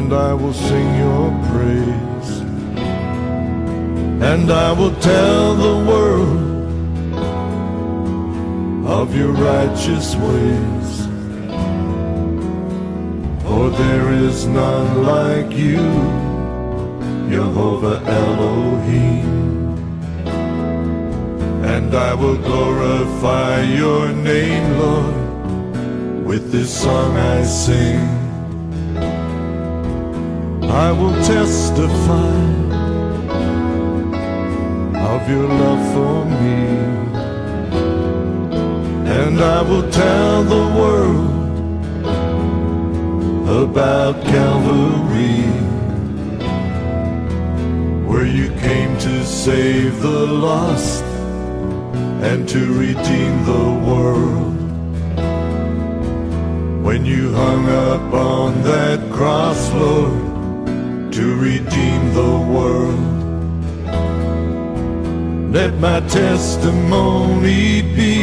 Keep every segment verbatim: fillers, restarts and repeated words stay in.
and I will sing your praise, and I will tell the world of your righteous ways. For there is none like you, Jehovah Elohim. And I will glorify your name, Lord, with this song I sing. I will testify of your love for me, and I will tell the world about Calvary, where you came to save the lost and to redeem the world. When you hung up on that cross, Lord, to redeem the world. Let my testimony be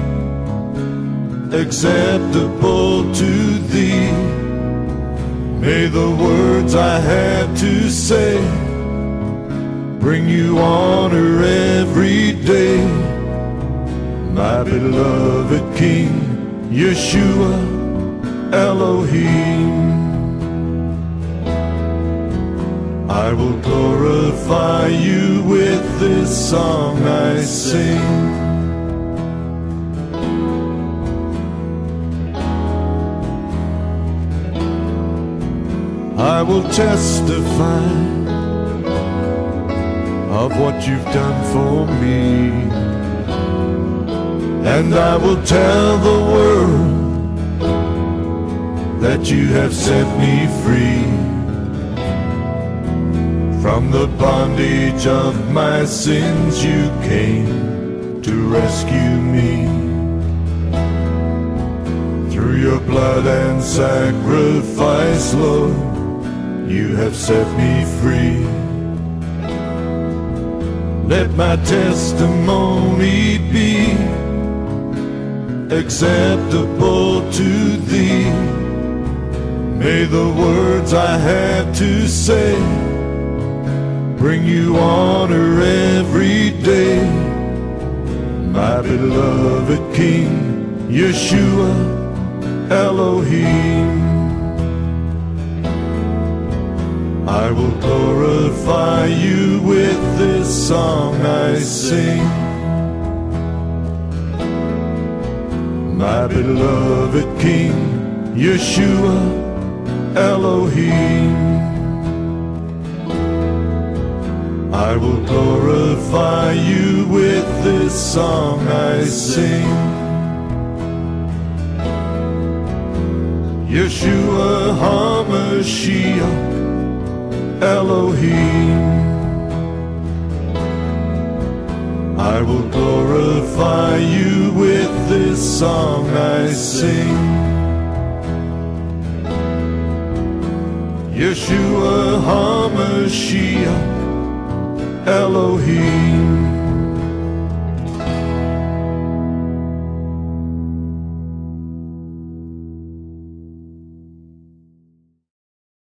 acceptable to thee. May the words I have to say bring you honor every day. My beloved King, Yeshua Elohim. I will glorify you with this song I sing. I will testify of what you've done for me, and I will tell the world that you have set me free from the bondage of my sins. You came to rescue me. Through your blood and sacrifice, Lord, you have set me free. Let my testimony be acceptable to thee. May the words I have to say bring you honor every day. My beloved King, Yeshua Elohim. I will glorify you with this song I sing. My beloved King, Yeshua Elohim. I will glorify you with this song I sing. Yeshua HaMashiach Elohim. I will glorify you with this song I sing. Yeshua HaMashiach Elohim.